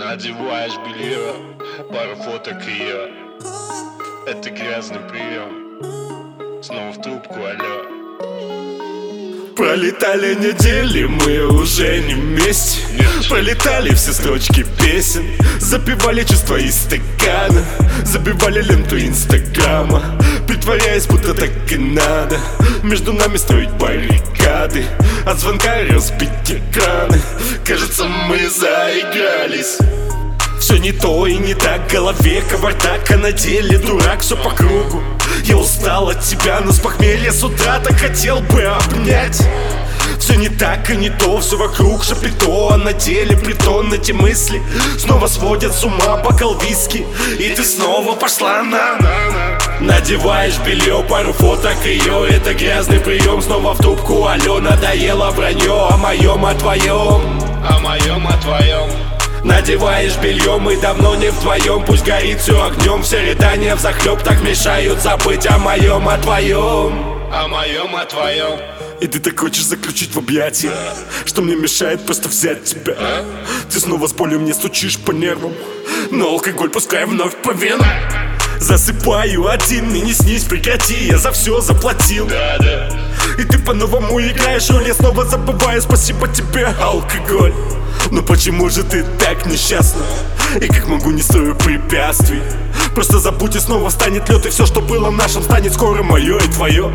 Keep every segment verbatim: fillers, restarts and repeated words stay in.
Надеваешь белье, пару фоток ее. Это грязный прием. Снова в трубку, алло. Пролетали недели, мы уже не вместе. Пролетали все строчки песен, запивали чувства из стакана, забивали ленту инстаграма, притворяясь, будто так и надо. Между нами строить баррикады, от звонка разбить экраны. Кажется, мы заигрались. Все не то и не так, в голове кавардак, а на деле дурак, все по кругу. Я устал от тебя, но с похмелья с утра так хотел бы обнять. Все не так и не то, все вокруг шапито, а на деле притон. Эти мысли снова сводят с ума бокал виски, и ты снова пошла на Надеваешь белье, пару фоток ее. Это грязный прием, снова в трубку, алло. Надоело вранье о моем, о твоем, о моем, о твоем. Надеваешь белье, мы давно не вдвоем. Пусть горит все огнем, все рыдания взахлеб так мешают забыть о моем, о твоем, о моем, о твоем. И ты так хочешь заключить в объятия, что мне мешает просто взять тебя. Ты снова с болью мне стучишь по нервам, но алкоголь пускай вновь по венам. Засыпаю один, и не снись, прекрати, я за все заплатил. Да, да. И ты по-новому играешь роль, я снова забываю, спасибо тебе, алкоголь. Но почему же ты так несчастна? И как могу, не стою препятствий. Просто забудь, и снова станет лед, и все, что было нашим, станет скоро мое и твое.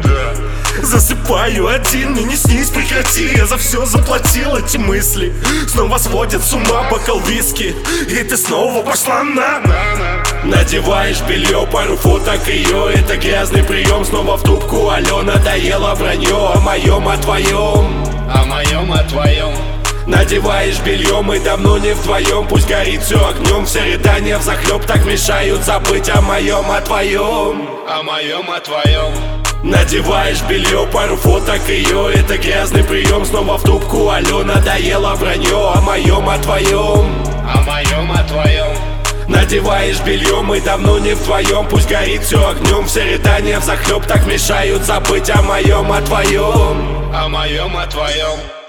Засыпаю один, и не снись, прекрати, я за все заплатил. Эти мысли снова сводят с ума бокал виски, и ты снова пошла на Надеваешь белье, пару фоток ее. Это грязный прием, снова в трубку, алло. Надоело вранье о моем, о твоем, о моем, о твоем. Надеваешь белье, мы давно не вдвоем. Пусть горит все огнем, все рыдания взахлеб так мешают забыть о моем, о твоем, о моем, о твоем. Надеваешь белье, пару фоток ее. Это грязный прием, снова в трубку, алло. Надоело вранье о моем, о твоем, о моем, о твоем. Надеваешь белье, мы давно не вдвоем. Пусть горит все огнем, все рыдания взахлеб так мешают забыть о моем, о твоем, о моем, о твоем.